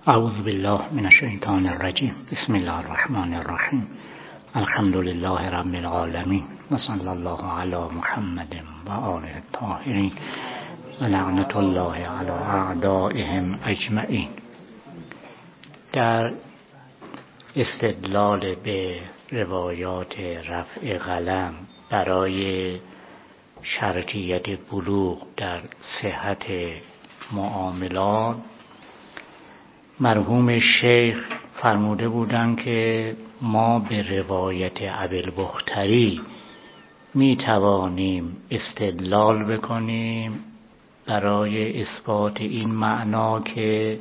اعوذ بالله من الشیطان الرجیم. بسم الله الرحمن الرحیم. الحمد لله رب العالمین و صلی الله علی محمد و آله الطاهرین و لعنت الله علی اعدائهم اجمعین. در استدلال به روایات رفع قلم برای شرطیت بلوغ در صحت معاملات، مرحوم شیخ فرموده بودند که ما به روایت ابوالبختری می توانیم استدلال بکنیم برای اثبات این معنا که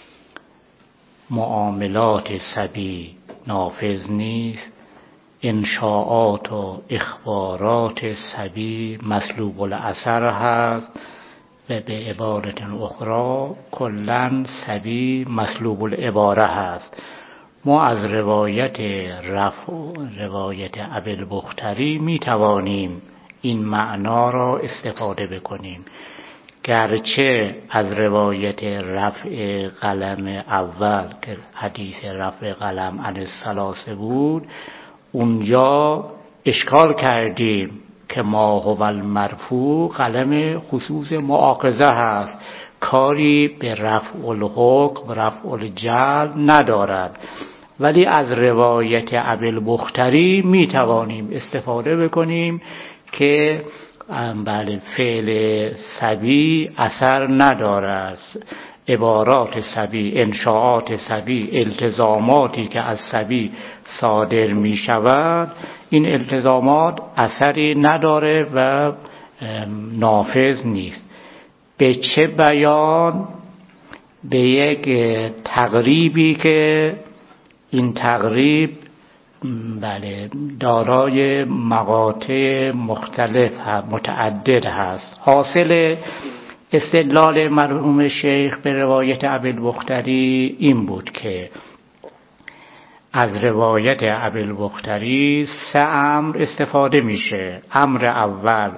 معاملات صبی نافذ نیست، انشاءات و اخبارات صبی مسلوب الاثر هست و به عبارت اخرى کلاً صبی مسلوب العباره هست. ما از روایت رفع و روایت ابوالبختری می توانیم این معنا را استفاده بکنیم، گرچه از روایت رفع قلم اول که حدیث رفع قلم عن الثلاثه بود، اونجا اشکال کردیم که ما هو المرفوع قلم خصوص مؤاخذه هست، کاری به رفع الحکم رفع الجلب ندارد. ولی از روایت ابوالبختری می توانیم استفاده بکنیم که بله فعل صبی اثر ندارد، عبارات صبی، انشاءات صبی، التزاماتی که از صبی صادر می شود، این التزامات اثری نداره و نافذ نیست. به چه بیان؟ به یک تقریبی که این تقریب بله دارای مقاطع مختلف متعدد هست. حاصل استدلال مرحوم شیخ به روایت ابوالبختری این بود که از روایت ابوالبختری سه امر استفاده میشه. امر اول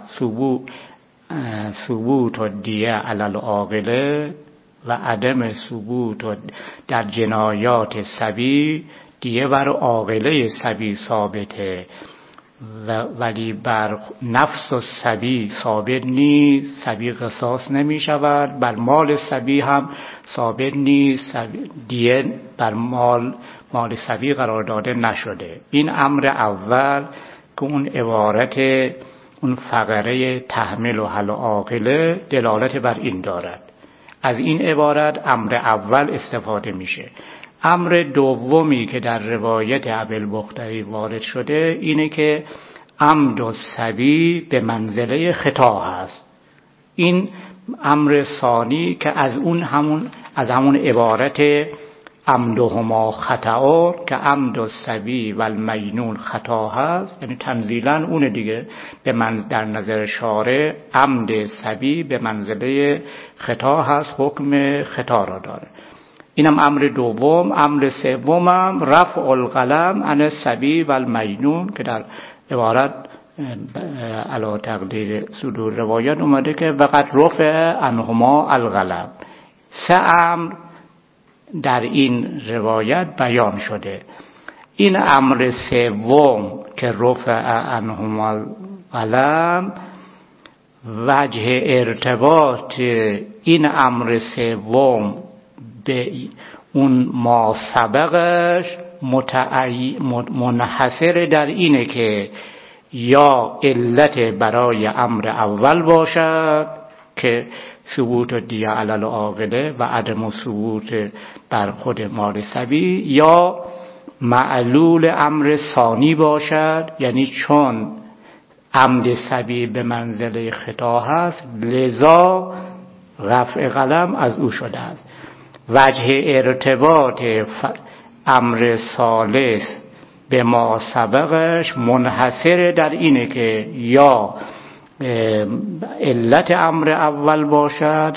ثبوت و دیه علی العاقله و عدم ثبوت در جنایات صبی، دیه بر عاقله صبی ثابته ولی بر نفس و صبی ثابت نیست، صبی قصاص نمی شود، بر مال صبی هم ثابت نیست، دیه بر مال صبی قرار داده نشده. این امر اول که اون عبارت اون فقره تحمل و حل عاقله دلالت بر این دارد. از این عبارت امر اول استفاده میشه. امر دومی که در روایت ابوالبختری وارد شده اینه که عمد و صبی به منزله خطا هست. این امر ثانی که از همون عبارت عمدهما خطا که عمد و صبی و المجنون خطا هست، یعنی تنزیلا اون دیگه در نظر شارع عمد صبی به منزله خطا هست، حکم خطا را داره. اینم امر دوم. امر سومم رفع القلم عن الصبی و المجنون که در عبارت علی تقدیر صدور روایت اومده که وقد رفع عنهما القلم. سه امر در این روایت بیان شده. این امر سوم که رفع عنهما القلم، وجه ارتباط این امر سوم به اون ما سبقش منحصر در اینه که یا علت برای امر اول باشد که ثبوت دیه علی العاقله و عدم ثبوت بر خود مال صبی، یا معلول امر ثانی باشد، یعنی چون عمد صبی به منزله خطا هست لذا رفع قلم از او شده است. وجه ارتباط امر ثالث به ما سبقش منحصر در اینه که یا علت امر اول باشد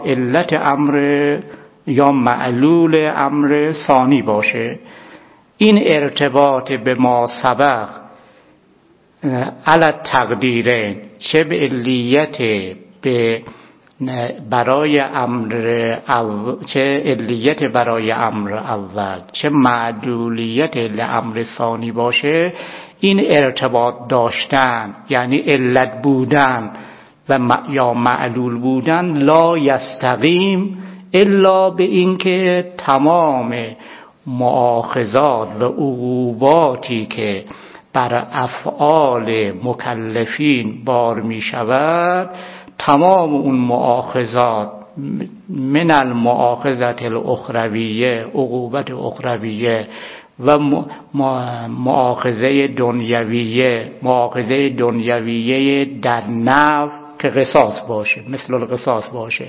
یا معلول امر ثانی باشه. این ارتباط به ما سبق علی تقدیرین، چه به علیت به برای امر چه علیت برای امر اول چه معلولیت لامر ثانی باشه، این ارتباط داشتن یعنی علت بودن و یا معلول بودن لا یستقیم الا به این که تمام مؤاخذات و عقوباتی که بر افعال مکلفین بار می شود، تمام اون مؤاخذات من المؤاخذات الاخرویه، عقوبت اخرویه و مؤاخذه دنیویه در نفع که قصاص باشه، مثل القصاص باشه،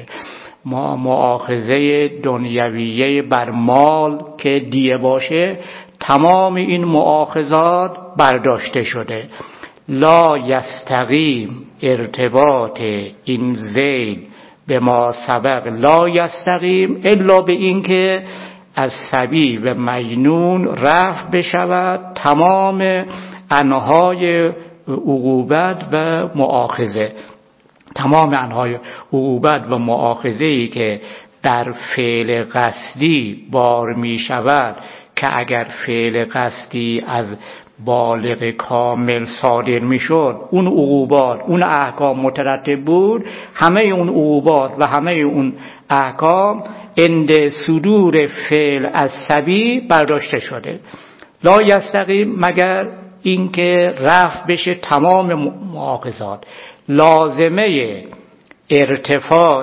مؤاخذه دنیویه بر مال که دیه باشه، تمام این مؤاخذات برداشته شده. لا یستقیم ارتباط این ذیل به ما سبق لا یستقیم الا به این که از صبی و مجنون رفع بشود تمام انواع عقوبت و مؤاخذه، تمام انواع عقوبت و مؤاخذه‌ای که در فعل قصدی بار می شود، که اگر فعل قصدی از بالغ کامل صادر می شد، اون عقوبات، اون احکام مترتب بود، همه اون عقوبات و همه اون احکام عند صدور فعل از صبی برداشته شده. لا یستقیم مگر اینکه رفع بشه تمام مؤاخذات. لازمه ارتفاع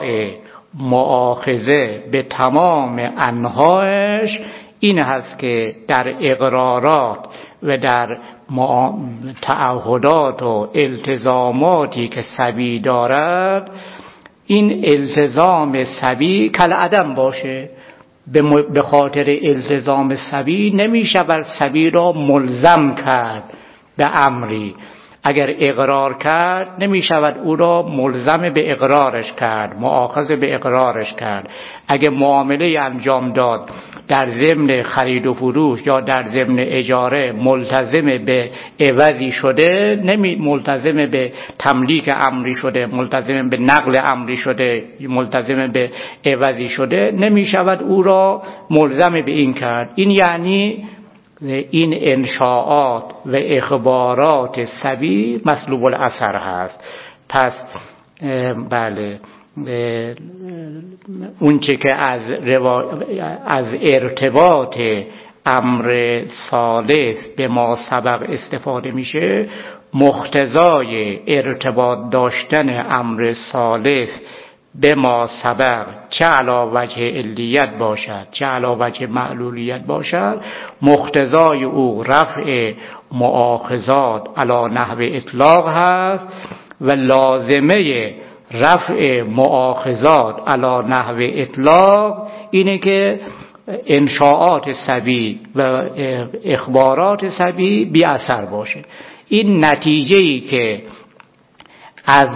مؤاخذه به تمام انواعش این هست که در اقرارات و در تعهدات و التزاماتی که صبی دارد، این التزام صبی کالعدم باشه. به خاطر التزام صبی نمیشه بر صبی را ملزم کرد به امری. اگر اقرار کرد نمی شود او را ملزم به اقرارش کرد، مؤاخذ به اقرارش کرد. اگر معامله انجام داد در ضمن خرید و فروش یا در ضمن اجاره ملتزم به عوضی شده، ملتزم به تملیک امری شده، ملتزم به نقل امری شده، ملتزم به عوضی شده، نمی شود او را ملزم به این کرد. این یعنی این انشاءات و اخبارات صبی مسلوب الاثر هست. پس بله، اون چه که از ارتباط امر ثالث به ما سبق استفاده میشه، مقتضای ارتباط داشتن امر ثالث به ما سبق چه علی وجه علیت باشد چه علی وجه معلولیت باشد، مقتضای او رفع مؤاخذات علی نحو اطلاق هست و لازمه رفع مؤاخذات علی نحو اطلاق اینه که انشاءات صبی و اخبارات صبی بی اثر باشه. این نتیجه‌ای که از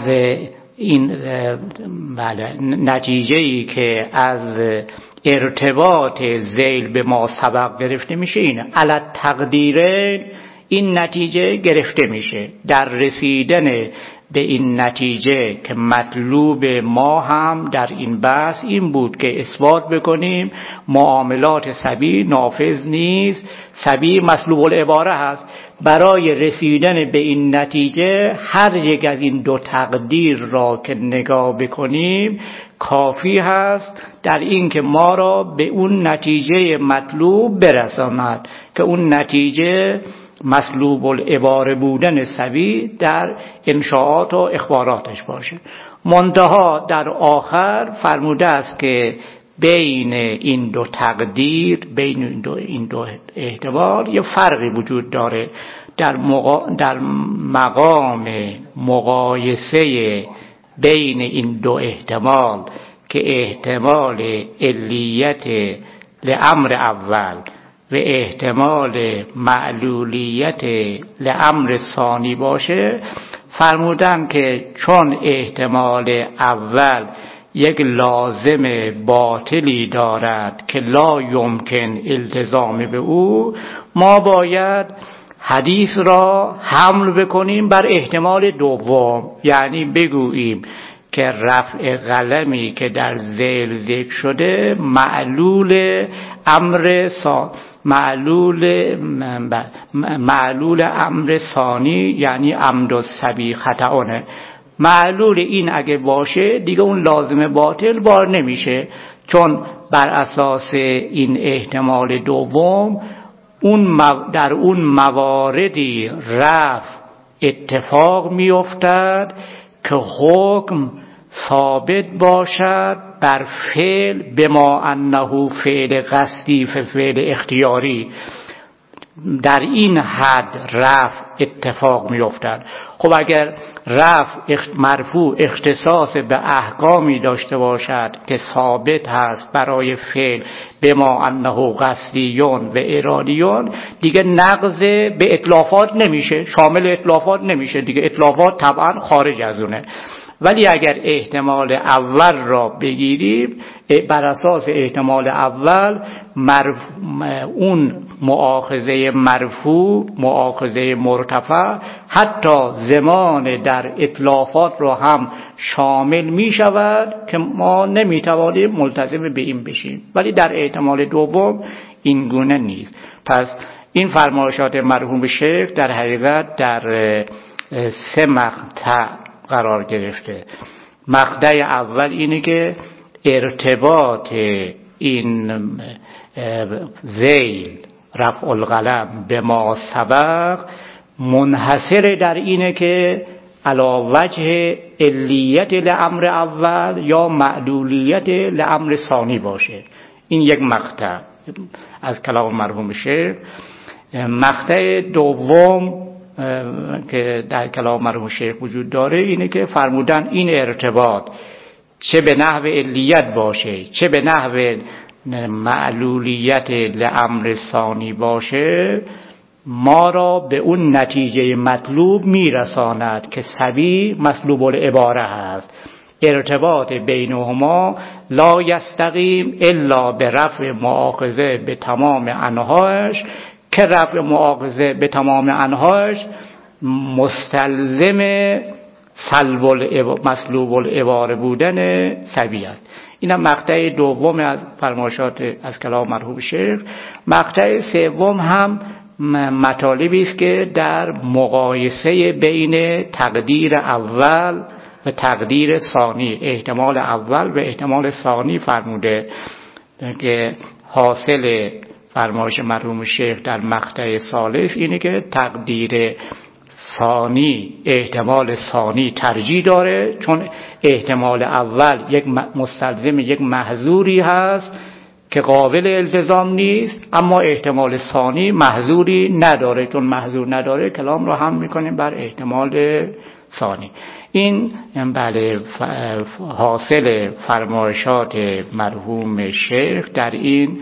نتیجه‌ای که از ارتباط ذیل به ما سبق گرفته میشه اینه. علی تقدیرین این نتیجه گرفته میشه. در رسیدن به این نتیجه که مطلوب ما هم در این بحث این بود که اثبات بکنیم معاملات صبی نافذ نیست، صبی مسلوب العباره هست. برای رسیدن به این نتیجه هر یک از این دو تقدیر را که نگاه بکنیم کافی هست در این که ما را به اون نتیجه مطلوب برساند که اون نتیجه مسلوب العباره بودن صبی در انشاءات و اخباراتش باشه. منتها در آخر فرموده است که بین این دو تقدیر، بین این دو احتمال یه فرقی وجود داره. در مقام مقایسه بین این دو احتمال که احتمال علیت لامر اول و احتمال معلولیت لامر ثانی باشه، فرمودن که چون احتمال اول یک لازم باطلی دارد که لا یمکن التزام به او، ما باید حدیث را حمل بکنیم بر احتمال دوم، یعنی بگوییم که رفع قلمی که در ذیل ذکر شده معلول امر ثانی یعنی عمد الصبی خطأونه. معلول این اگه باشه دیگه اون لازم باطل بار نمیشه، چون بر اساس این احتمال دوم در اون مواردی رفع اتفاق میافتد که حکم ثابت باشد بر فعل بما انه فعل قصدی فعل اختیاری. در این حد رفع اتفاق میافتد. خب اگر رفع مرفوع اختصاص به احکامی داشته باشد که ثابت هست برای فعل بما انه قصدیون و ارادیون، دیگه نقض به اطلافات نمیشه، شامل اطلافات نمیشه دیگه، اطلافات طبعا خارج از اونه. ولی اگر احتمال اول را بگیریم، بر اساس احتمال اول اون مؤاخذه مرفوع مؤاخذه مرتفع حتی زمان در اطلافات را هم شامل می شود که ما نمی توانیم ملتزم به این بشیم، ولی در احتمال دوم این گونه نیست. پس این فرمایشات مرحوم شیخ در حقیقت در 3 مقطع قرار گرفته. مقطع اول اینه که ارتباط این ذیل رفع القلم به ما سبق منحصر در اینه که علا وجه علیت لامر اول یا معلولیت لامر ثانی باشه. این یک مقطع از کلام مرحوم شیخ. مقطع دوم که در کلام مرحوم شیخ وجود داره اینه که فرمودن این ارتباط چه به نحو علیت باشه چه به نحو معلولیت لامر ثانی باشه، ما را به اون نتیجه مطلوب میرساند که صبی مطلوب العباره هست. ارتباط بینهما لا یستقیم الا به رفع مؤاخذه به تمام انواعش، که رفع مؤاخذه به تمام انواعش مستلزم سلب مطلوب العباره بودن صبی است. این هم مقطع دوم از فرمایشات از کلام مرحوم شیخ. مقطع سوم هم مطالبی است که در مقایسه بین تقدیر اول و تقدیر ثانی، احتمال اول و احتمال ثانی فرموده که حاصل فرمایش مرحوم شیخ در مقطع ثالث اینه که تقدیر ثانی احتمال ثانی ترجیح داره، چون احتمال اول یک مستلزم یک محظوری هست که قابل التزام نیست، اما احتمال ثانی محظوری نداره، چون محظور نداره کلام رو هم میکنیم بر احتمال ثانی. این بله حاصل فرمایشات مرحوم شیخ در این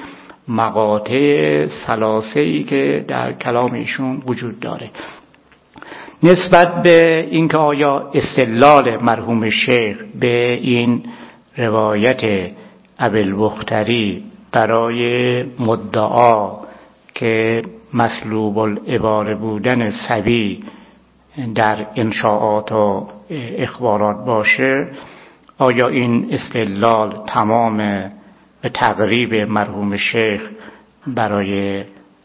مقاطع ثلاثه‌ای که در کلام ایشون وجود داره. نسبت به اینکه آیا استدلال مرحوم شیخ به این روایت ابوالبختری برای مدعا که مسلوب العباره بودن صبی در انشاءات و اخبارات باشه، آیا این استدلال تمام به تقریب مرحوم شیخ برای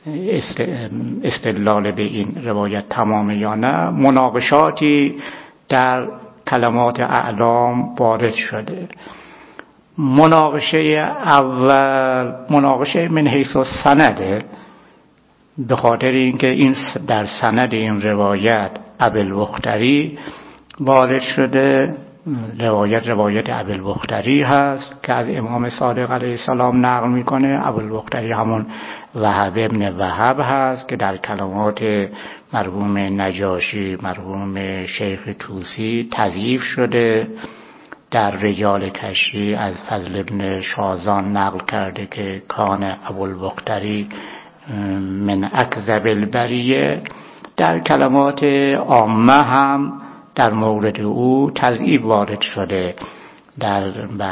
استدلال به این روایت تمام یا نه؟ مناقشاتی در کلمات اعلام وارد شده. مناقشه اول مناقشه من حیث السنده، به خاطر اینکه این در سند این روایت ابوالبختری وارد شده. روایت ابوالبختری هست که از امام صادق علیه السلام نقل میکنه. ابوالبختری همون وهب ابن وهب هست که در کلمات مرحوم نجاشی، مرحوم شیخ طوسی تضعیف شده. در رجال کشی از فضل ابن شازان نقل کرده که کان ابوالبختری من اکذب البریه. در کلمات عامه هم در مورد او تضعیف وارد شده. در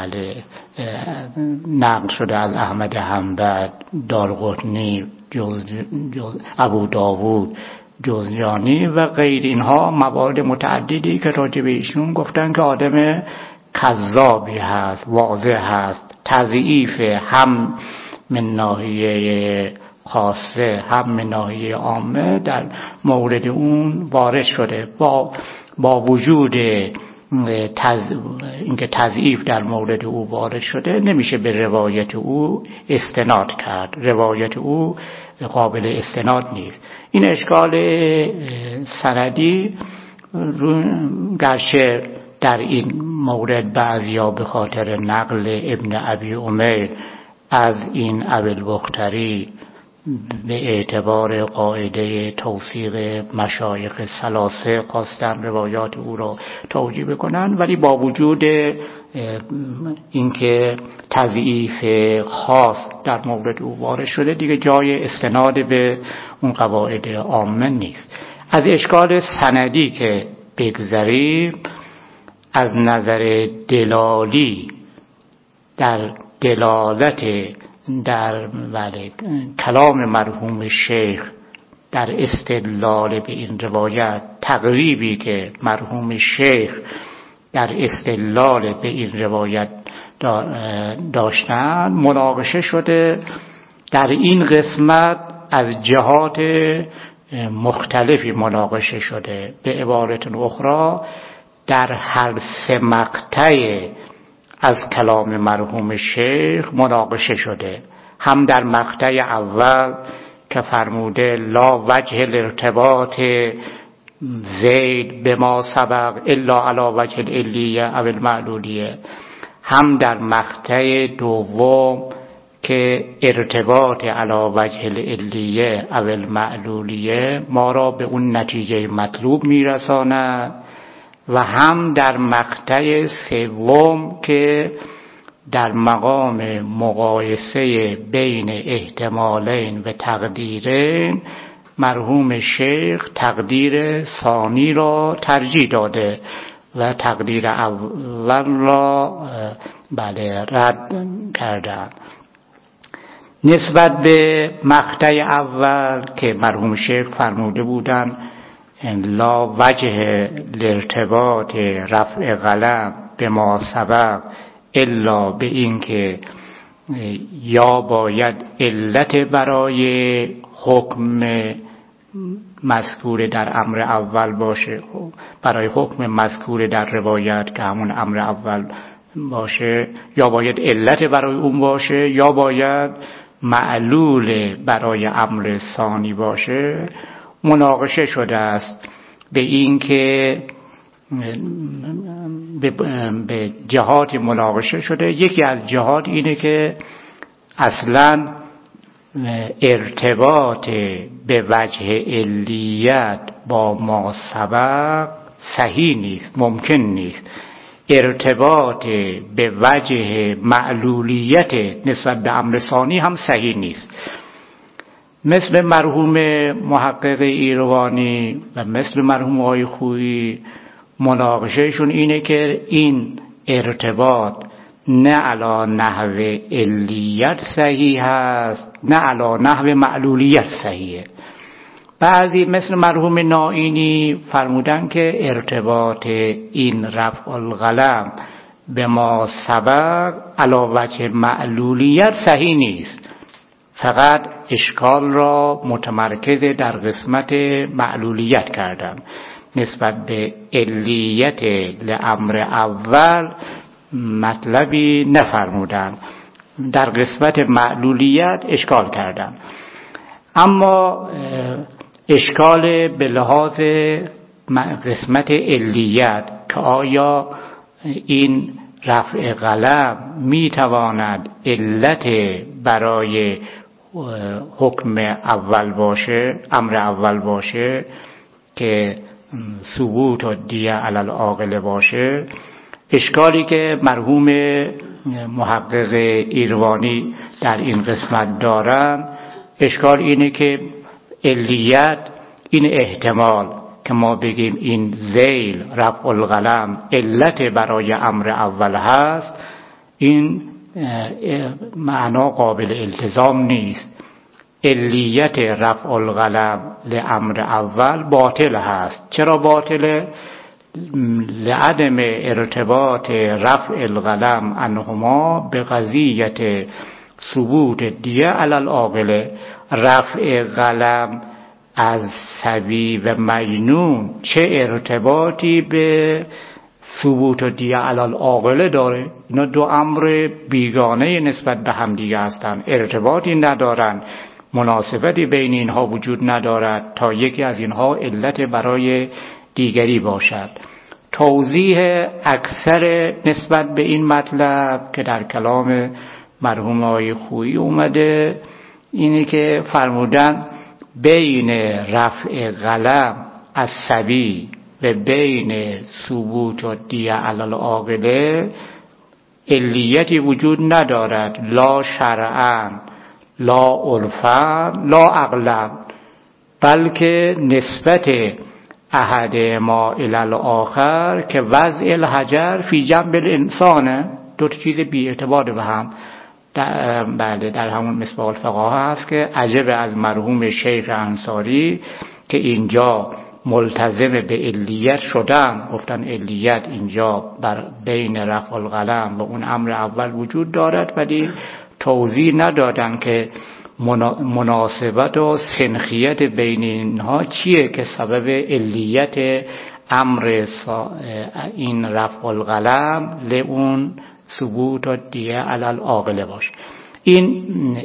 نقل شده از احمد حنبل، دارقطنی، ابو داوود، جوزجانی و غیر اینها موارد متعددی که راجع به ایشون گفتن که آدم کذابی هست، واضح هست، تضعیف هم من ناحیه خاصه هم من ناحیه عامه در مورد اون وارد شده. با وجود اینکه تضعیف در مورد او وارد شده نمیشه به روایت او استناد کرد، روایت او قابل استناد نیست. این اشکال سندی گرچه در این مورد بعضیا به خاطر نقل ابن ابی عمیر از این ابوالبختری به اعتبار قاعده توثیق مشایخ ثلاثه خواستن روایات او را توجیه بکنن، ولی با وجود اینکه تضعیف خاص در مورد او وارد شده دیگه جای استناد به اون قواعد عامه نیست. از اشکال سندی که بگذریم، از نظر دلالی در دلالت در کلام مرحوم شیخ در استدلال به این روایت، تقریبی که مرحوم شیخ در استدلال به این روایت داشتن مناقشه شده در این قسمت از جهات مختلفی مناقشه شده. به عبارت اخرى در هر سه مقطع از کلام مرحوم شیخ مناقشه شده. هم در مقطع اول که فرموده لا وجه الارتباط زید به ما سبق الا علی وجه العلیه او المعلولیه، هم در مقطع دوم که ارتباط علی وجه العلیه او المعلولیه ما را به اون نتیجه مطلوب میرساند، و هم در مقطع سوم که در مقام مقایسه بین احتمالین و تقدیرین مرحوم شیخ تقدیر ثانی را ترجیح داده و تقدیر اول را رد کردند. نسبت به مقطع اول که مرحوم شیخ فرموده بودند لا وجه الارتباط رفع قلم به ما سبق الا به این که یا باید علت برای حکم مذکور در امر اول باشه، برای حکم مذکور در روایت که همون امر اول باشه، یا باید علت برای اون باشه، یا باید معلول برای امر ثانی باشه. مناقشه شده است به این که به جهات مناقشه شده. یکی از جهات اینه که اصلا ارتباط به وجه علیت با ما سبق صحیح نیست، ممکن نیست. ارتباط به وجه معلولیت نسبت به امر ثانی هم صحیح نیست. مثل مرحوم محقق ایروانی و مثل مرحوم آقای خویی مناقشهشون اینه که این ارتباط نه علی نحو علیت صحیح هست نه علی نحو معلولیت صحیحه. بعضی مثل مرحوم نائینی فرمودن که ارتباط این رفع القلم به ما سبق علی وجه معلولیت صحیح نیست، فقط اشکال را متمرکز در قسمت معلولیت کردم، نسبت به علیت لامر اول مطلبی نفرمودن، در قسمت معلولیت اشکال کردن. اما اشکال به لحاظ قسمت علیت که آیا این رفع قلم میتواند علت برای حکم اول باشه، امر اول باشه که ثبوت و دیه علی العاقل باشه. اشکالی که مرحوم محقق ایروانی در این قسمت دارن، اشکال اینه که علیت این احتمال که ما بگیم این ذیل رفع القلم علت برای امر اول هست، این معنا قابل التزام نیست. علیت رفع القلم لامر اول باطل هست. چرا باطله؟ لعدم ارتباط رفع القلم عنهما به قضیت ثبوت دیه علی العاقله. رفع قلم از صبی و مجنون چه ارتباطی به ثبوت دیه علی العاقله داره؟ اینا دو امر بیگانه نسبت به هم دیگه هستن، ارتباطی ندارن، مناسبتی بین اینها وجود ندارد تا یکی از اینها علت برای دیگری باشد. توضیح اکثر نسبت به این مطلب که در کلام مرحوم آقای خویی اومده اینه که فرمودن بین رفع قلم از صبی و بین ثبوت و دیه علی العاقله علیتی وجود ندارد، لا شرعاً لا عرفاً لا عقلاً، بلکه نسبت احد ما الی الاخر که وضع الحجر فی جنب الانسانه. دو تا چیز بی ارتباط به هم. بله در همون مصباح الفقاهه هست که عجب از مرحوم شیخ انصاری که اینجا ملتزم به علیت شدن، گفتن علیت اینجا بر بین رفع القلم و اون امر اول وجود دارد، ولی توضیح ندادن که مناسبت و سنخیت بین اینها چیه که سبب علیت امر این رفع القلم لئون ثبوت و دیه علی العاقله باشه. این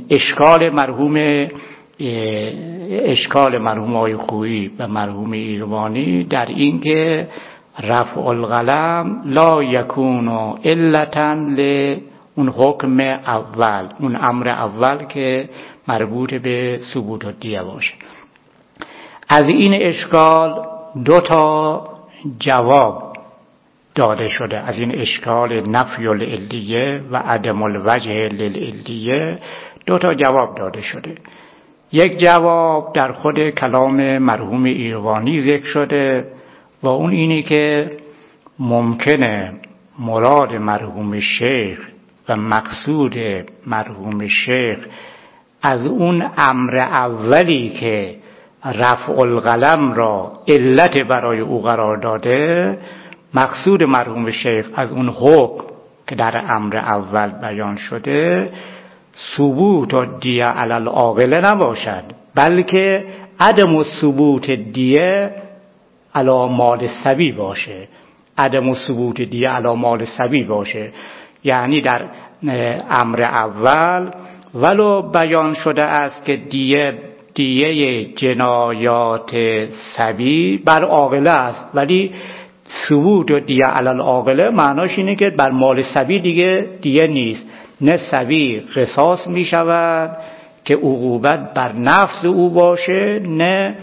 اشکال مرحوم آقای خویی و مرحوم ایروانی در این که رفع القلم لا یکون علتا اون حکم اول، اون امر اول که مربوط به ثبوت الدیه باشه. از این اشکال دو تا جواب داده شده. از این اشکال نفی العلیه و عدم الوجه للعلیه دو تا جواب داده شده. یک جواب در خود کلام مرحوم ایروانی ذکر شده و اون اینی که ممکنه مراد مرحوم شیخ و مقصود مرحوم شیخ از اون امر اولی که رفع القلم را علت برای او قرار داده، مقصود مرحوم شیخ از اون حکم که در امر اول بیان شده ثبوت و دیه علی العاقله نباشد، بلکه عدم ثبوت دیه علی مال صبی باشه. عدم ثبوت دیه علی مال صبی باشه، یعنی در امر اول ولو بیان شده است که دیه جنایات صبی بر عاقله است، ولی ثبوت و دیه علی العاقله معناش اینه که بر مال صبی دیگه نیست. نه صبی قصاص می شود که عقوبت بر نفس او باشه، نه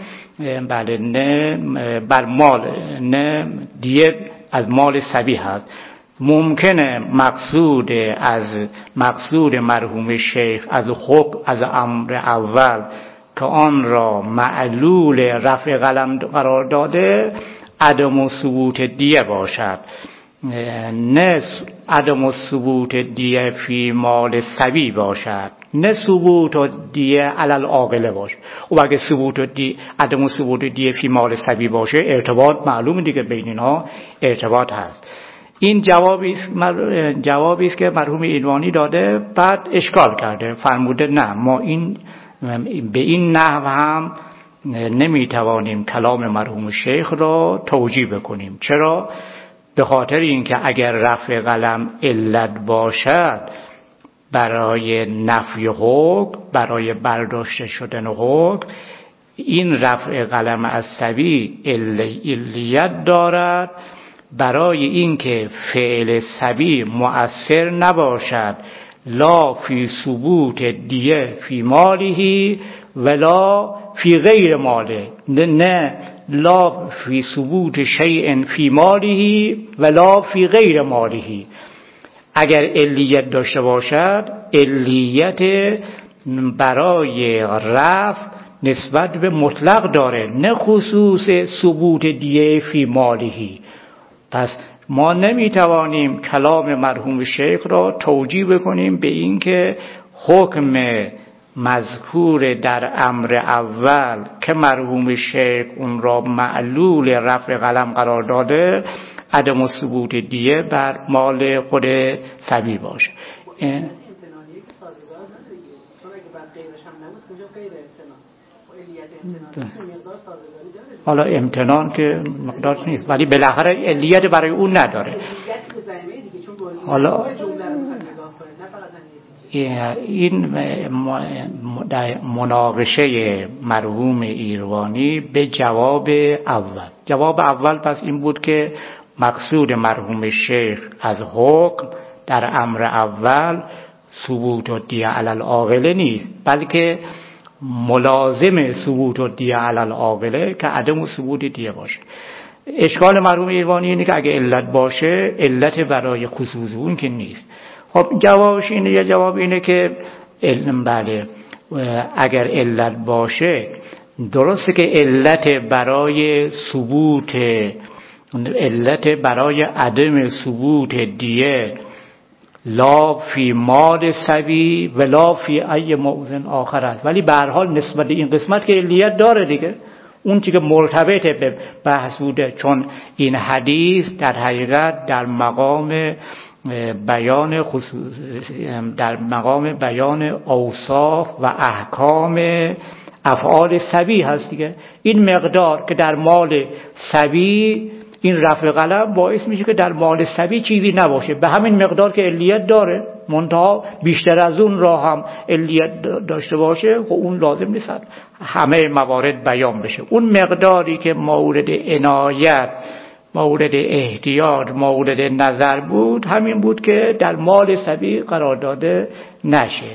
بر مال، نه دیه از مال صبی هست. ممکنه مقصود مرحوم شیخ از حکم از امر اول که آن را معلول رفع قلم قرار داده عدم ثبوت دیه باشد، نه عدم ثبوت دیه فی مال صبی باشد، نه ثبوت دیه علی العاقله باشه. و اگه عدم ثبوت دیه فی مال صبی باشه ارتباط معلوم دیگه، بین اینها ارتباط هست. این جوابی است که مرحوم ایروانی داده. بعد اشکال کرده، فرموده نه، ما به این نحو هم نمیتوانیم کلام مرحوم شیخ را توجیه بکنیم. چرا؟ به خاطر اینکه اگر رفع قلم علت باشد برای نفی حکم، برای برداشته شدن حکم، این رفع قلم از صبی علیت دارد برای اینکه فعل صبی مؤثر نباشد لا فی ثبوت دیه فی ماله ولا فی غیر ماله، نه لا فی ثبوت شیء فی ماله ولا فی غیر ماله. اگر علیت داشته باشد علیت برای رفع نسبت به مطلق داره، نه خصوص ثبوت دیه فی ماله. پس ما نمیتوانیم کلام مرحوم شیخ را توجیه بکنیم به اینکه حکم مذکور در امر اول که مرحوم شیخ اون را معلول رفع قلم قرار داده، عدم ثبوت دیه بر مال خود صبی باشه. حالا امتنان که مقدار نیست، ولی بالاخره علیت برای اون نداره. حالا این مناقشه مرحوم ایروانی به جواب اول پس این بود که مقصود مرحوم شیخ از حکم در امر اول ثبوت الدیه علی العاقله نیست، بلکه ملازم ثبوت الدیه علی العاقله که عدم ثبوت دیه باشه. اشکال مرحوم ایروانی اینه که اگه علت باشه، علت برای خصوص اون که نیست. خب جوابش اینه، یا جواب اینه که بله اگر علت باشه، درسته که علت برای عدم ثبوت دیه لا فی مال صبی و لا فی ای موضع آخر است، ولی به هر حال نسبت این قسمت که علیت داره دیگه، اون چیزی که مرتبط به بحث بوده، چون این حدیث در حقیقت در مقام بیان اوصاف و احکام افعال صبی هست دیگه. این مقدار که در مال صبی این رفع قلم باعث میشه که در مال صبی چیزی نباشه، به همین مقدار که علیت داره، منتها بیشتر از اون را هم علیت داشته باشه و اون لازم نیست همه موارد بیان بشه. اون مقداری که مورد عنایت، مورد احتیاط، مورد نظر بود، همین بود که در مال صبی قرار داده نشه.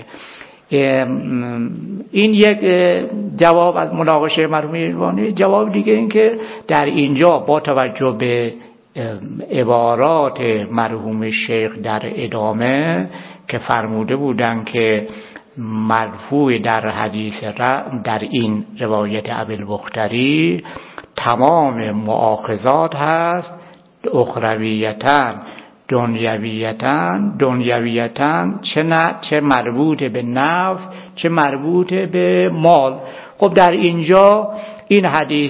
این یک جواب از مناقشه مرحوم ایروانی. جواب دیگه این که در اینجا با توجه به عبارات مرحوم شیخ در ادامه که فرموده بودن که مرفوع در حدیث در این روایت ابوالبختری تمام مؤاخذات هست، اخرویتاً دنیویتاً چه مربوط به نفس چه مربوط به مال. خب در اینجا این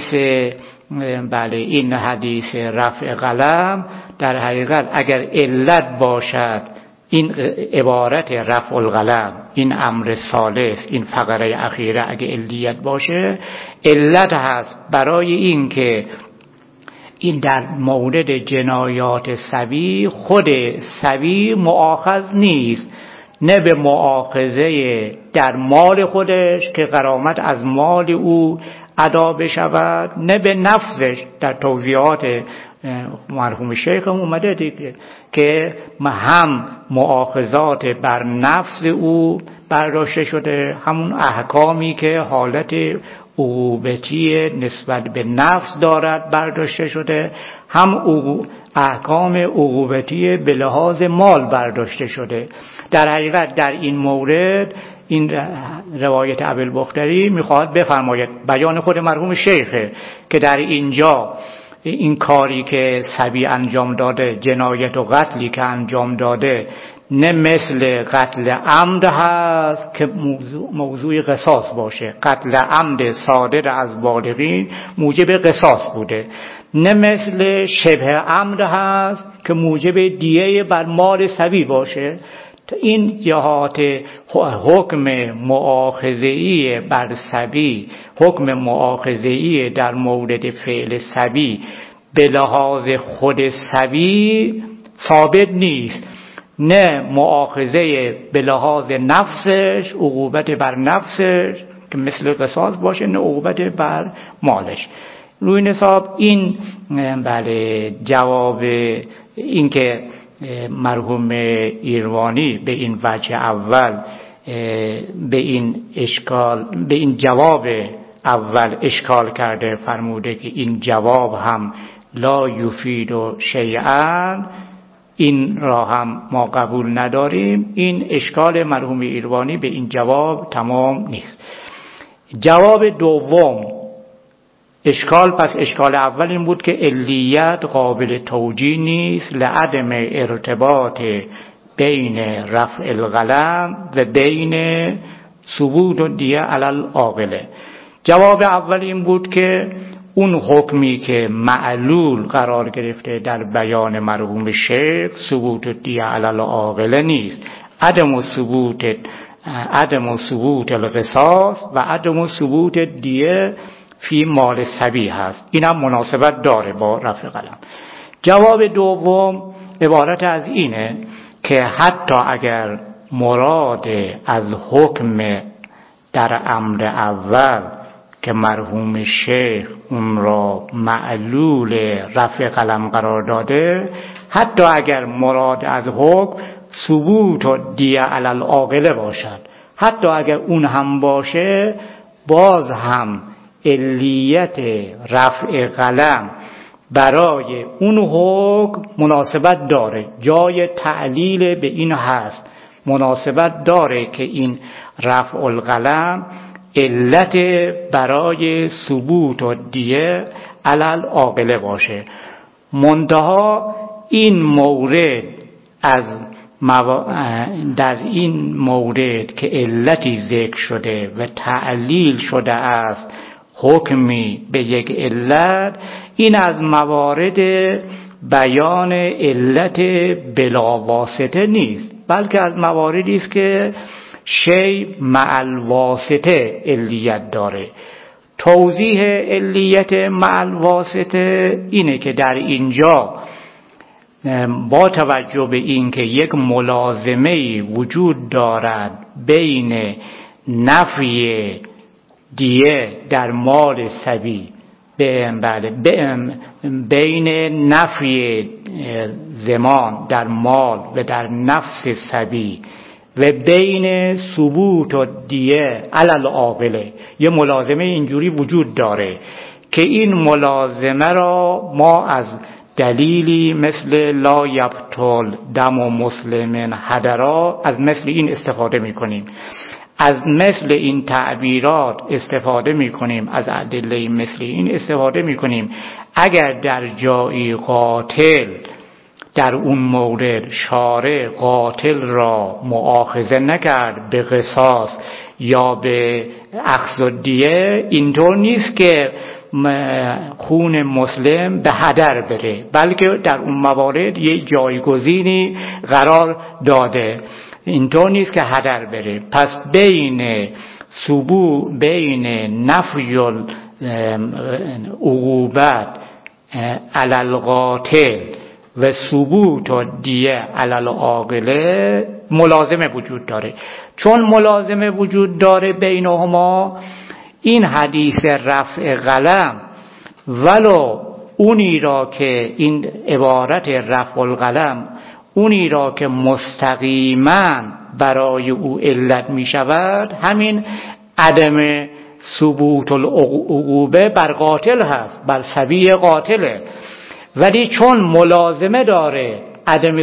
حدیث رفع قلم در حقیقت اگر علت باشد، این عبارت رفع القلم، این امر ثالث، این فقره اخیره اگه علیت باشه، علت هست برای این که این در مورد جنایات صبی، خود صبی مؤاخذ نیست، نه به مؤاخذه در مال خودش که غرامت از مال او ادا بشود، نه به نفسش. در توضیحات مرحوم شیخ هم اومده دیگه که هم مؤاخذات بر نفس او برداشته شده، همون احکامی که حالت عقوبتی نسبت به نفس دارد برداشته شده، هم احکام عقوبتی به لحاظ مال برداشته شده. در حقیقت در این مورد این روایت ابوالبختری میخواهد بفرماید، بیان خود مرحوم شیخه که در اینجا این کاری که صبی انجام داده، جنایت و قتلی که انجام داده، نه مثل قتل عمد هست که موضوع قصاص باشه. قتل عمد صادر از بالغین موجب قصاص بوده، نه مثل شبه عمد هست که موجب دیه بر مال صبی باشه. این جهات حکم مؤاخذه‌ای بر صبی، حکم مؤاخذه‌ای در مورد فعل صبی به لحاظ خود صبی ثابت نیست، نه مؤاخذه به لحاظ نفسش، عقوبت بر نفسش که مثل قصاص باشه، نه عقوبت بر مالش. روی این حساب این جواب این که مرحوم ایروانی به این وجه اول به این جواب اول اشکال کرده، فرموده که این جواب هم لا یفید شیئا، این را هم ما قبول نداریم. این اشکال مرحوم ایروانی به این جواب تمام نیست. جواب دوم اشکال، پس اشکال اول این بود که علیت قابل توجیه نیست لعدم ارتباط بین رفع القلم و بین ثبوت الدیه علی العاقله. جواب اول این بود که اون حکمی که معلول قرار گرفته در بیان مرحوم شیخ ثبوت الدیه علی العاقله نیست. عدم ثبوت القصاص و عدم ثبوت الدیه فی مال صبی هست. این هم مناسبت داره با رفع قلم. جواب دوم عبارت از اینه که حتی اگر مراد از حکم در امر اول که مرحوم شیخ اون را معلول رفع قلم قرار داده، حتی اگر مراد از حکم ثبوت و دیه علی العاقله باشد، حتی اگر اون هم باشه، باز هم علیت رفع قلم برای اون حکم مناسبت داره. جای تعلیل به این هست، مناسبت داره که این رفع القلم علت برای ثبوت و دیه علی العاقله باشه. منتها این مورد در این مورد که علتی ذکر شده و تعلیل شده است حکمی به یک علت، این از موارد بیان علت بلا واسطه نیست، بلکه از مواردی است که شی مع الواسطه علیت داره. توضیح علیت مع الواسطه اینه که در اینجا با توجه به این که یک ملازمه وجود دارد بین نفی دیه در مال صبی، بین نفی زمان در مال و در نفس صبی و بین ثبوت و دیه علی العاقله، یه ملازمه اینجوری وجود داره که این ملازمه را ما از دلیلی مثل لا یبطل دم مسلم هدرا از مثل این استفاده میکنیم، از مثل این تعبیرات استفاده میکنیم، از ادله مثل این استفاده میکنیم. اگر در جایی قاتل در اون مورد شارع قاتل را مؤاخذه نکرد به قصاص یا به اخذ الدیه، اینطور نیست که خون مسلم به هدر بره، بلکه در اون موارد یک جایگزینی قرار داده، اینطور نیست که هدر بره. پس بین نفی العقوبت علی القاتل و ثبوت و دیه علی العاقله ملازمه وجود داره. چون ملازمه وجود داره بینهما، این حدیث رفع قلم ولو اونی را که این عبارت رفع القلم اونی را که مستقیما برای او علت می شود، همین عدم ثبوت العقوبه بر قاتل هست، بر صبی قاتله، ولی چون ملازمه داره عدم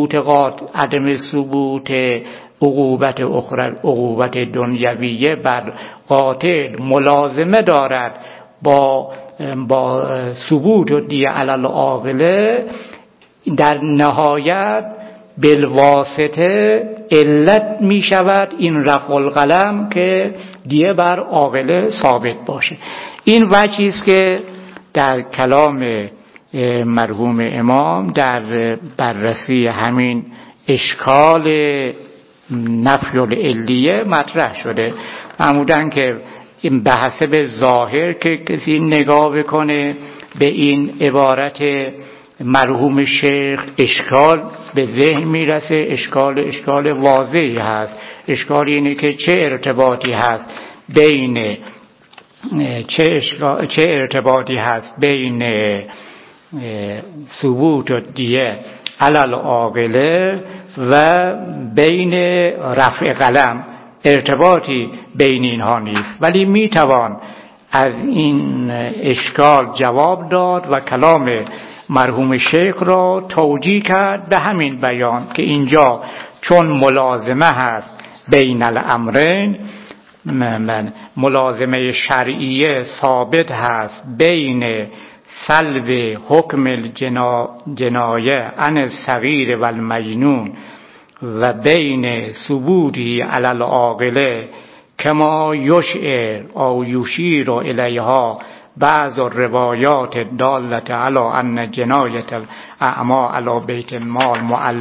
ثبوت عقوبت اخرى، عقوبت دنیویه بر قاتل ملازمه دارد با ثبوت و دیه علی العاقله، در نهایت بالواسطه علت می شود این رفع القلم که دیه بر عاقله ثابت باشه. این وجهی است که در کلام مرحوم امام در بررسی همین اشکال نفی العلیه مطرح شده. معمولاً که این به حسب ظاهر که کسی نگاه بکنه به این عبارت مرحوم شیخ، اشکال به ذهن میرسه. اشکال واضحی هست. اشکال اینه که چه ارتباطی هست بین ثبوت و دیه علی العاقله و بین رفع قلم. ارتباطی بین اینها نیست، ولی میتوان از این اشکال جواب داد و کلام مرحوم شیخ را توجیه کرد به همین بیان که اینجا چون ملازمه هست بین الامرین، ملازمه شرعیه ثابت هست بین سلب حکم الجنایه عن الصغیر و المجنون و بین ثبوتی علی العاقله کما یشعر او یشیر الیها بعض الروایات الدالة علی ان جنایت الاعمى علی بیت المال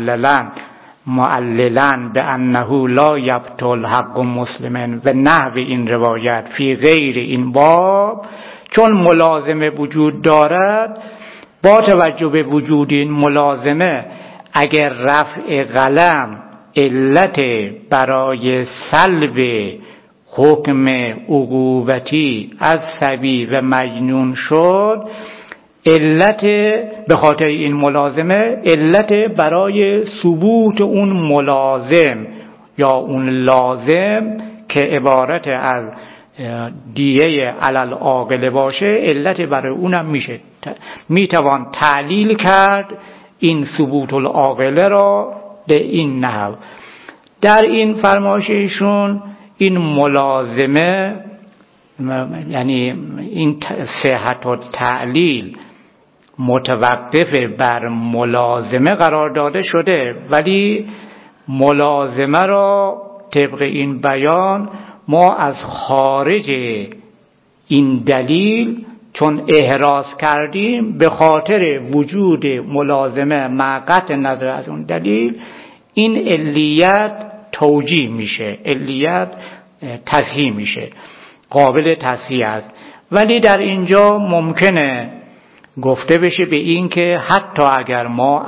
معللا به انه لا یبطل حق مسلم و نحو این روایت فی غیر این باب، چون ملازمه وجود دارد، با توجه به وجود این ملازمه اگر رفع قلم علت برای سلب حکم عقوبتی از صبی و مجنون شد، علت به خاطر این ملازمه علت برای ثبوت اون ملازم یا اون لازم که عبارت از دیه علل عاقله باشه، علت برای اونم میتوان تعلیل کرد این ثبوت العاقله را به این نحو. در این فرمایش ایشون این ملازمه، یعنی این صحت و تعلیل متوقف بر ملازمه قرار داده شده، ولی ملازمه را طبق این بیان ما از خارج این دلیل چون احراز کردیم، به خاطر وجود ملازمه مع قطع نظر از اون دلیل، این علیت توجیه میشه، علیت تصحیح میشه، قابل تصحیح است. ولی در اینجا ممکنه گفته بشه به این که حتی اگر ما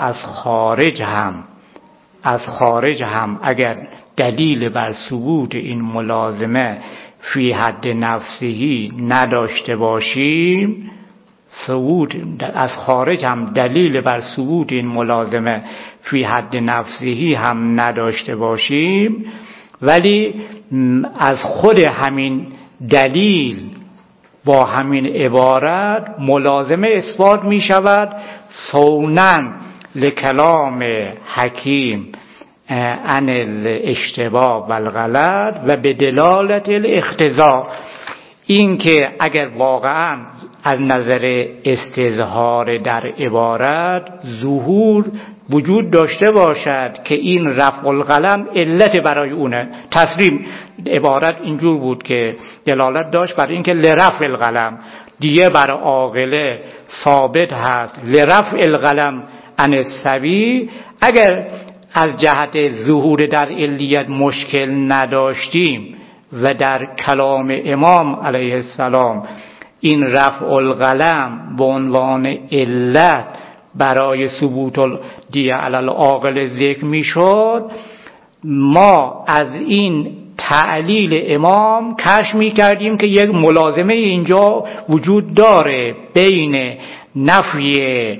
از خارج هم اگر دلیل بر ثبوت این ملازمه فی حد نفسهی نداشته باشیم، از خارج هم دلیل بر ثبوت این ملازمه فی حد نفسهی هم نداشته باشیم، ولی از خود همین دلیل با همین عبارت ملازمه اثبات می شود صوناً لکلام حکیم عن الاشتباه و الغلط و به دلالت الاقتضاء. این که اگر واقعا از نظر استظهار در عبارت ظهور وجود داشته باشد که این رفع القلم علت برای اونه، تصریم عبارت اینجور بود که دلالت داشت برای اینکه لرفع القلم، دیه بر عاقله ثابت هست لرفع القلم عن الصبی. اگر از جهت ظهور در علیت مشکل نداشتیم و در کلام امام علیه السلام این رفع القلم به عنوان علت برای ثبوت دیه علی العاقل ذکر میشد، ما از این تعلیل امام کشف می کردیم که یک ملازمه اینجا وجود داره بین نفی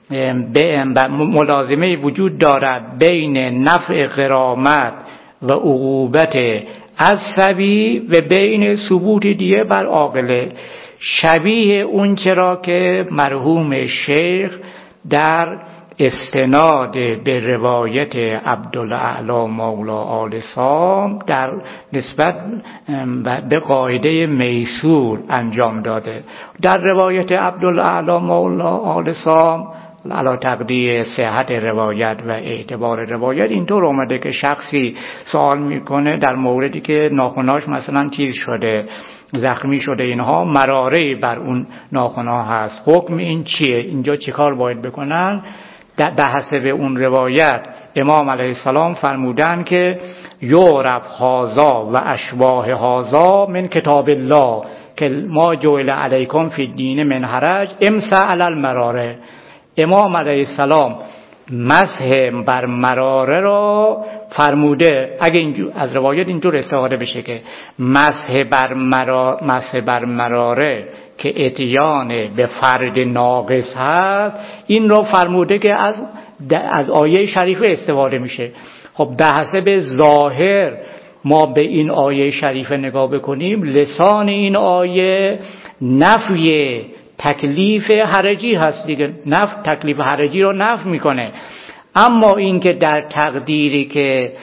ملازمه وجود دارد بین نفع غرامت و عقوبت از صبی و بین ثبوت دیه بر عاقله، شبیه اون چرا که مرحوم شیخ در استناد به روایت عبدالاعلی مولا آل سام در نسبت به قاعده میسور انجام داده. در روایت عبدالاعلی مولا آل سام علی تقدیر صحت روایت و اعتبار روایت اینطور اومده که شخصی سوال میکنه در موردی که ناخناش مثلا چیز شده، زخمی شده، اینها مراره بر اون ناخنا هست، حکم این چیه؟ اینجا چیکار باید بکنن؟ به حسب اون روایت امام علیه السلام فرمودن که یعرف هذا و اشباه هذا من کتاب الله که ما جعل علیکم فی الدین من حرج امسح علی المراره. امام علیه السلام مسح بر مراره را فرموده. اگه اینجور از روایت اینطور استفاده بشه که مسح بر مراره که اتیان به فرد ناقص هست، این را فرموده که از آیه شریفه استفاده میشه. خب به حسب ظاهر ما به این آیه شریفه نگاه بکنیم، لسان این آیه نفی تکلیف حرجی هست دیگه، تکلیف حرجی رو نفی میکنه. اما این که در تقدیری که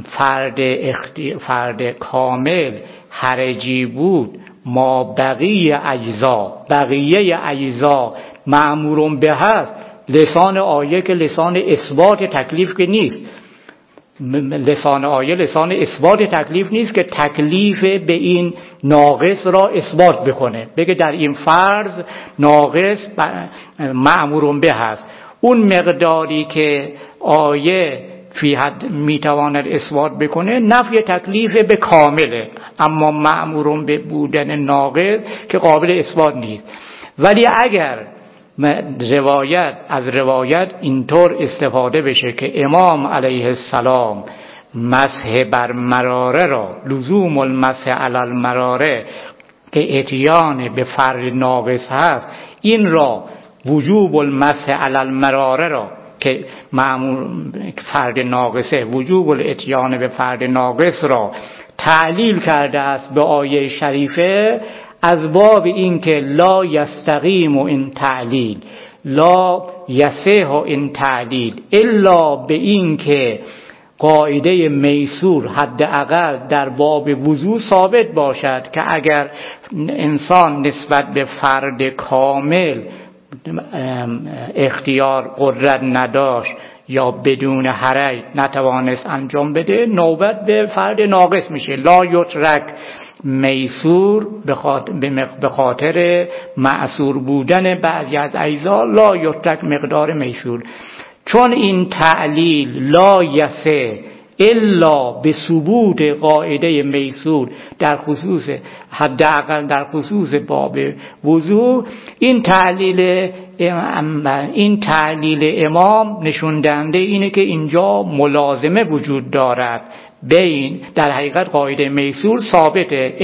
فرد کامل حرجی بود، ما بقیه اجزا مأمورون به هست، لسان آیه که لسان اثبات تکلیف که نیست، لسان آیه لسان اثبات تکلیف نیست که تکلیف به این ناقص را اثبات بکنه، بگه در این فرض ناقص مأمور به هست. اون مقداری که آیه فی حد میتواند اثبات بکنه نفی تکلیف به کامله، اما مأمور به بودن ناقص که قابل اثبات نیست. ولی اگر از روایت اینطور استفاده بشه که امام علیه السلام مسح بر مراره را، لزوم المسح علی المراره که اتیان به فرد ناقص هست، این را وجوب المسح علی المراره را که معمول فرد ناقصه، وجوب الاتیان به فرد ناقص را تعلیل کرده است به آیه شریفه، از باب این که لا یستقیم این تعلیل، لا یصح این تعلیل، الا به این که قاعده میسور حداقل در باب وضو ثابت باشد که اگر انسان نسبت به فرد کامل اختیار قدرت نداشت یا بدون حرج نتوانست انجام بده، نوبت به فرد ناقص میشه. لا یترک میسور به خاطر معصور بودن بعضی از اجزا، لا یترک مقدار میسور. چون این تعلیل لا یسه الا به ثبوت قاعده میسور در خصوص حداقل در خصوص باب وضو، این تعلیل امام نشون دهنده اینه که اینجا ملازمه وجود دارد بین، در حقیقت قاعده میسور ثابته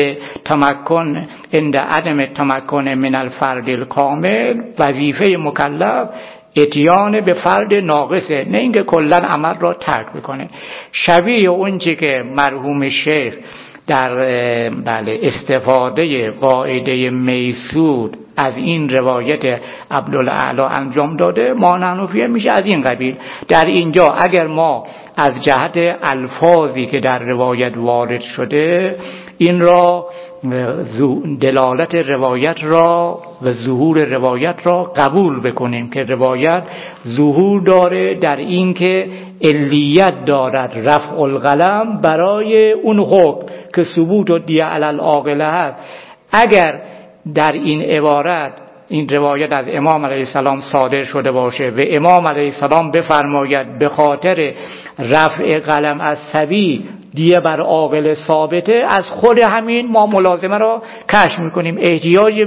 عند عدم تمکن من الفرد الکامل، وظیفه مکلف اتیان به فرد ناقصه، نه اینکه کلا عمل را ترک بکنه. شبیه اونچه که مرحوم شیخ در استفاده قاعده میسور از این روایت عبدالاعلی انجام داده، ما حنفیه میشه از این قبیل. در اینجا اگر ما از جهت الفاظی که در روایت وارد شده این را دلالت روایت را و ظهور روایت را قبول بکنیم که روایت ظهور داره در این که علیت دارد رفع القلم برای اون حکم که ثبوت و دیه علی العاقله هست. اگر در این عبارت این روایت از امام علیه السلام صادر شده باشه و امام علیه السلام بفرماید به خاطر رفع قلم از صبی دیه بر عاقل ثابته، از خود همین ما ملازمه را کشف میکنیم، احتیاج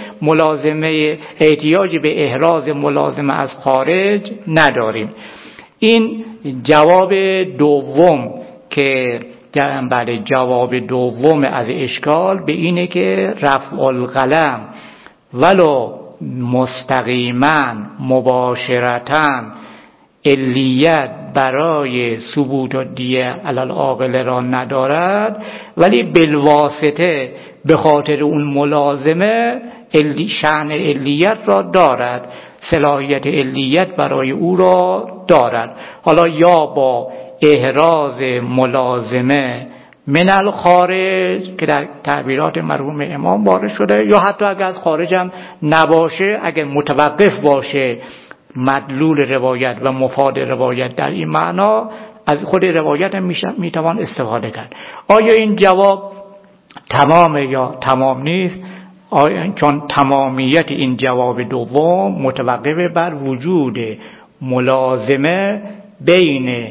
به احراز ملازمه از خارج نداریم. این جواب دوم که جواب دوم از اشکال به اینه که رفع القلم ولو مستقیما مباشرتاً علیت برای ثبوت و دیه علی العاقله را ندارد، ولی بالواسطه به خاطر اون ملازمه شأن علیت را دارد، صلاحیت علیت برای او را دارد. حالا یا با احراز ملازمه من الخارج که در تعبیرات مرحوم امام وارد شده، یا حتی اگر از خارج هم نباشه، اگر متوقف باشه مدلول روایت و مفاد روایت در این معنا، از خود روایت هم میتوان استفاده کرد. آیا این جواب تمامه یا تمام نیست؟ چون تمامیت این جواب دوم متوقف بر وجود ملازمه بین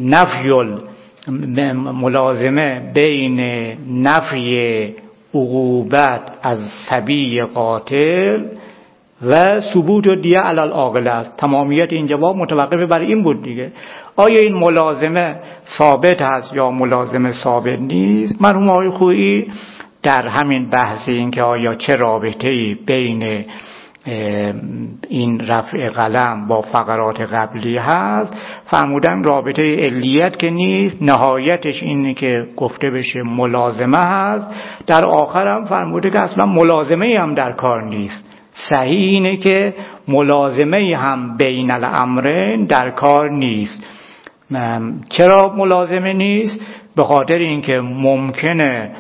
نفی عقوبت از صبی قاتل و ثبوت و دیه علی العاقله است. تمامیت این جواب متوقف بر این بود دیگه. آیا این ملازمه ثابت هست یا ملازمه ثابت نیست؟ مرحوم آقای خویی در همین بحث این که آیا چه رابطه‌ای بین این رفع قلم با فقرات قبلی هست، فرمودن رابطه علیت که نیست، نهایتش اینه که گفته بشه ملازمه هست. در آخر هم فرموده که اصلا ملازمه هم در کار نیست. صحیح اینه که ملازمه هم بین الامرین در کار نیست. چرا ملازمه نیست؟ به خاطر اینکه ممکنه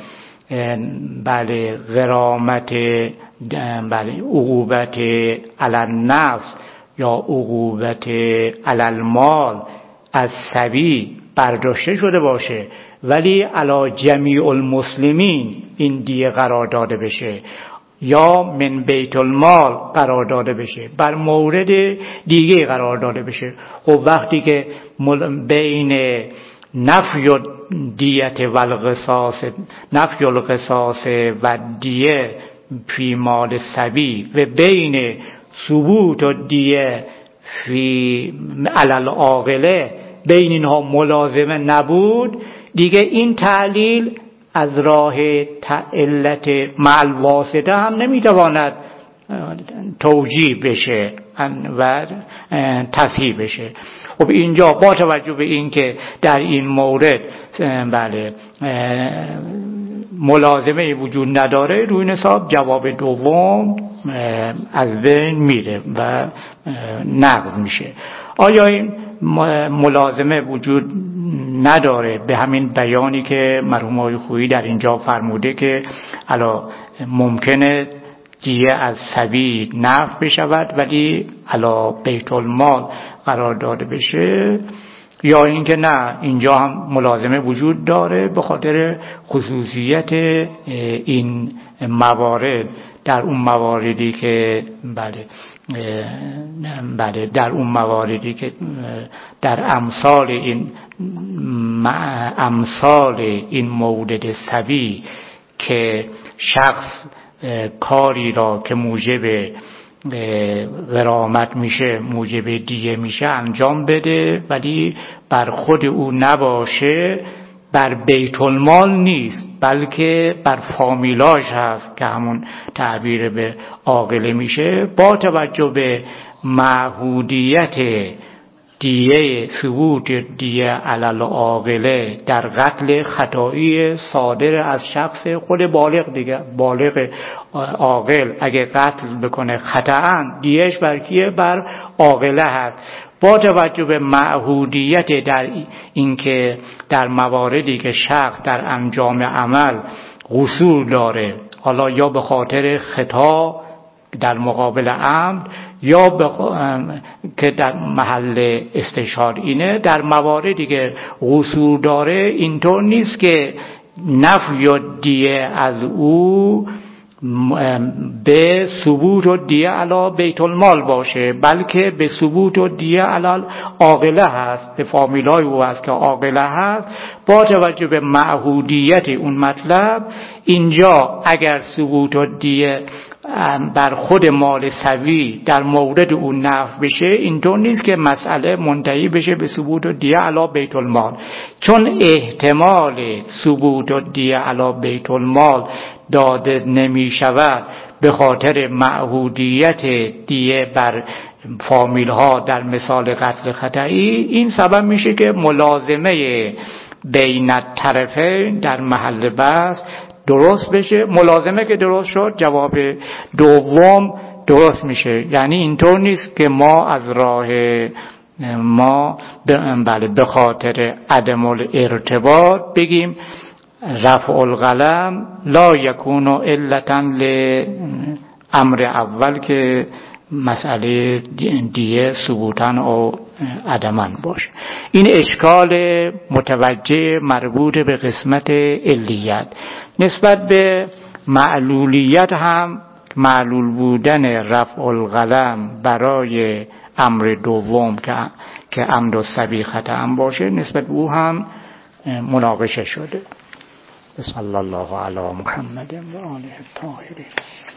غرامت عقوبت علی النفس یا عقوبت علی المال از صبی برداشته شده باشه ولی علی جمیع المسلمین این دیه قرار داده بشه یا من بیت المال قرار داده بشه، بر مورد دیگه قرار داده بشه. خب وقتی که بین نفی دیت و القصاص، نفی القصاص و دیه فی مال صبی و بین ثبوت و دیه فی علی العاقله، بین اینها ملازمه نبود دیگه، این تعلیل از راه علت مع الواسطه هم نمیتواند توجیه بشه و تصحیح بشه. خب اینجا با توجه به این که در این مورد بله ملازمه وجود نداره، روی این حساب جواب دوم از بین میره و نقض میشه. آیا این ملازمه وجود نداره به همین بیانی که مرحوم آقای خویی در اینجا فرموده که الا ممکنه دیه از صبی نفی بشود ولی الا بیت المال قرار داده بشه، یا اینکه نه اینجا هم ملازمه وجود داره به خاطر خصوصیت این موارد در اون مواردی که بله در اون مواردی که در امثال این مولد صبی که شخص کاری را که موجب غرامت میشه، موجب دیه میشه انجام بده ولی بر خود او نباشه، بر بیت المال نیست بلکه بر فامیلاش هست که همون تعبیر به عاقله میشه. با توجه به معهودیت دیه، ثبوت دیه علی العاقله در قتل خطایی صادر از شخص خود بالغ دیگه، بالغ عاقل اگه قتل بکنه خطأً دیهش بر کیه؟ بر عاقله هست. با توجه به معهودیت در اینکه در مواردی که شخص در انجام عمل قصور داره، حالا یا به خاطر خطا در مقابل عمد یا که در محل استشهاد اینه، در مواردی که قصور داره اینطور نیست که نفی و دیه از او به ثبوت و دیه علی بیت المال باشه، بلکه به ثبوت و دیه علی عاقله هست، به فامیلای او هست که عاقله هست. با توجه به معهودیت اون مطلب اینجا اگر ثبوت و دیه بر خود مال صبی در مورد اون نفی بشه، اینطور نیست که مسئله منتهی بشه به ثبوت و دیه علی بیت المال، چون احتمال ثبوت و دیه علی بیت المال داده نمی شود به خاطر معهودیت دیه بر فامیل ها در مثال قتل خطایی. این سبب میشه که ملازمه بین الطرفین در محل بحث درست بشه. ملازمه که درست شد جواب دوم درست میشه. یعنی اینطور نیست که ما از راه به خاطر عدم الارتباط بگیم رفع القلم لا یکون علتا لامر اول که مسئله دیه ثبوتن و عدمن باشه. این اشکال متوجه مربوط به قسمت علیت. نسبت به معلولیت هم معلول بودن رفع القلم برای امر دوم که عمد و صبی خطا هم باشه، نسبت به او هم مناقشه شده. بسم الله علی محمد و آله الطاهرین.